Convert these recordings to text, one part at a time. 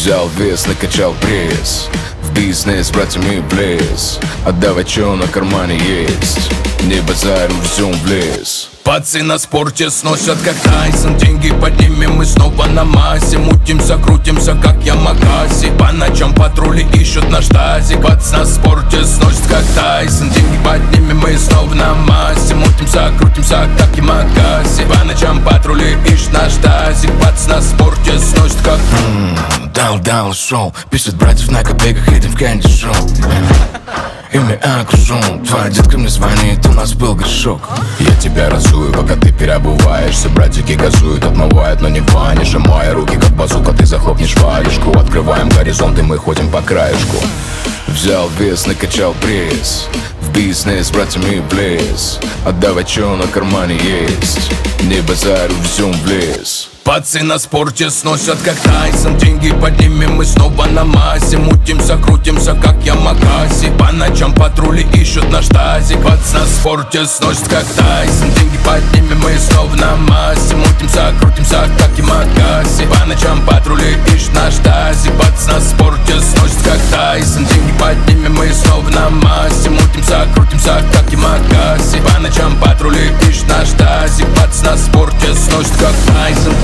Взял вес, накачал пресс, в бизнес с братьями в лес. Отдавай, чё на кармане есть, не базарю, везем в лес. Пацы на спорте сносят как Тайсон. Деньги поднимем и снова на массе. Мутимся, крутимся, как Ямакаси. По ночам патрули ищут наш тазик. Пац на спорте сносят как Тайсон. Деньги поднимем и снова на массе. Мутимся, крутимся, как Ямакаси. По ночам патрули ищут наш тазик. Пац на спорте сносят как Даун шоу. Пишет братьев на копейках, едем в кэнди шоу. И мы окружен. Твоя детка мне звонит, у нас был грешок. Я тебя разую, пока ты переобуваешься. Братики газуют, отмывают, но не ванишь. Мои руки как базука, ты захлопнешь валежку. Открываем горизонт, и мы ходим по краешку. Взял вес, накачал пресс, в бизнес с братьями в лес. Отдавай, чё на кармане есть, не базарю, везем в лес. Пацы на спорте сносят как Тайсон. Деньги поднимем и снова на массе. Мутимся, крутимся, как Ямакаси. По ночам патрули ищут наш тазик. Пац на спорте сносят как Тайсон. Деньги поднимем и снова на массе. Мутимся, крутимся, как Ямакаси. По ночам патрули ищут наш тазик. Пац на спорте сносят как Тайсон. Деньги поднимем и снова на массе. Мутимся, крутимся, как Ямакаси. По ночам патрули ищут наш тазик. Пац на спорте сносят как Тайсон.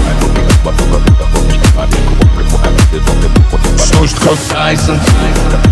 Сносит как Тайсон.